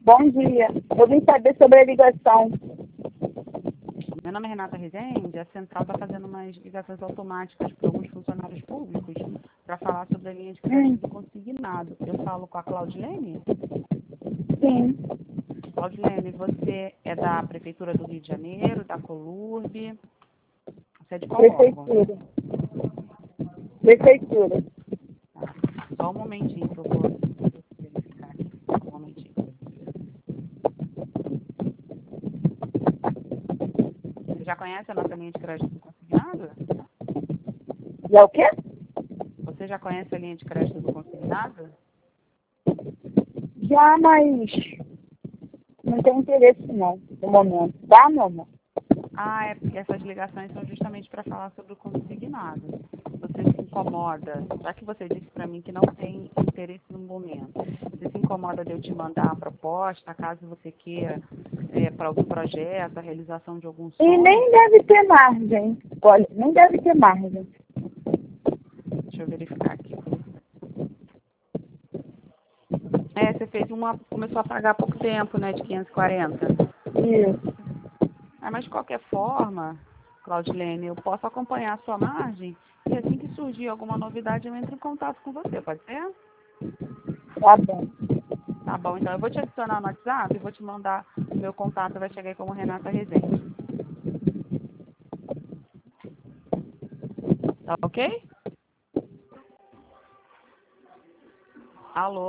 Bom dia. Eu vim saber sobre a ligação. Meu nome é Renata Rezende. A Central está fazendo umas ligações automáticas para alguns funcionários públicos para falar sobre a linha de crédito consignado. Eu falo com a Claudilene? Sim. Claudilene, você é da Prefeitura do Rio de Janeiro, da Colurb? Você é de qual órgão? Prefeitura. Prefeitura. Tá. Só um momentinho que eu vou verificar aqui. Só um momentinho. Você já conhece a nossa linha de crédito consignado? E é o quê? Você já conhece a linha de crédito do consignado? Já, mas não tem interesse não, no momento. Tá, meu amor? Ah, é porque essas ligações são justamente para falar sobre o consignado. Você se incomoda, já que você disse para mim que não tem interesse no momento, você se incomoda de eu te mandar a proposta, caso você queira, para algum projeto, a realização de algum E sonho? nem deve ter margem. Olha, nem deve ter margem. Deixa eu verificar aqui. Você fez começou a pagar há pouco tempo, né, de 540. Isso. Mas de qualquer forma, Claudilene, eu posso acompanhar a sua margem e assim que surgir alguma novidade eu entro em contato com você, pode ser? Tá bom. Tá bom, então eu vou te adicionar no WhatsApp e vou te mandar o meu contato, vai chegar aí como Renata Rezende. Tá ok? Alô?